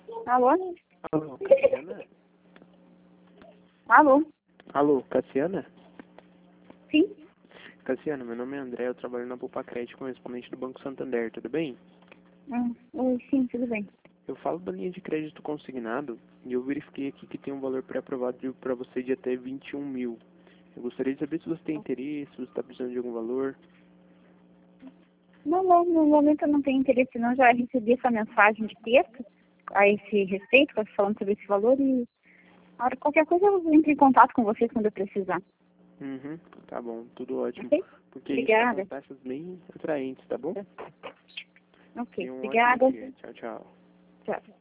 Alô? Alô, Cassiana? Alô? Alô, Cassiana? Sim? Cassiana, meu nome é André, eu trabalho na Poupa Crédito, correspondente do Banco Santander, tudo bem? Oi, sim, tudo bem. Eu falo da linha de crédito consignado e eu verifiquei aqui que tem um valor pré-aprovado para você de até 21 mil. Eu gostaria de saber se você tem interesse, se você está precisando de algum valor. Não, no momento eu não tenho interesse não, já recebi essa mensagem de texto a esse respeito, falando sobre esse valor e qualquer coisa eu entro em contato com vocês quando eu precisar. Uhum, tá bom, tudo ótimo. Ok? Porque Obrigada. a gente tá com taxas bem atraentes, tá bom? Ok, Tenha um obrigada. ótimo dia. Tchau, tchau. Tchau.